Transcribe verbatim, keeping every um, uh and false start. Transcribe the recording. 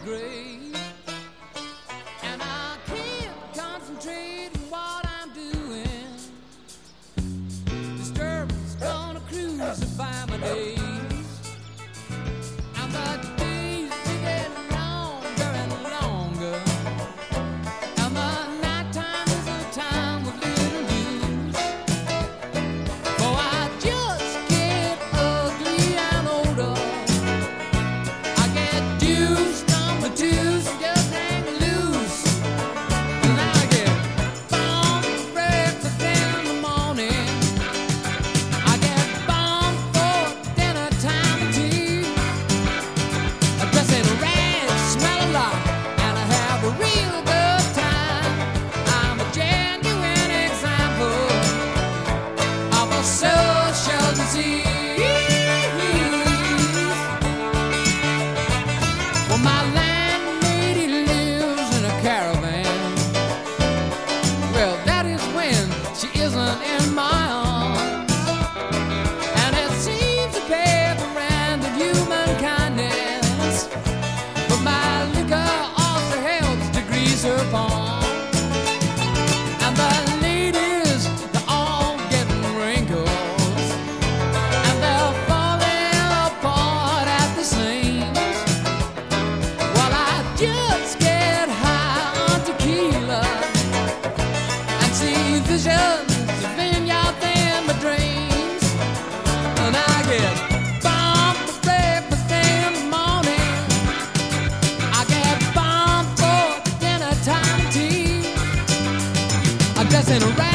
grave, and I can't concentrate on what I'm doing. Disturbance gonna crucify my days, and the days they get longer and longer, and the night time is a time of little news. For I just get ugly and older. I get juiced on the juice, just hang loose, and I get bombed for breakfast in the morning. I get bombed for dinner time and tea. I dress in rags, smell a lot, and I have a real good time. I'm a genuine example of a social disease. Well, my landlady lives in a caravan. Well, that is when she isn't in my arms, and it seems to pay the rent of human kindness. But my liquor also helps to grease her palm, and the ladies, they're all getting wrinkles, and they're falling apart at the seams. Well, I just get high on tequila and see visions of vineyards in my dreams, and I get bombed for breakfast in the morning. I get bombed for dinner time tea. I dress in a rag.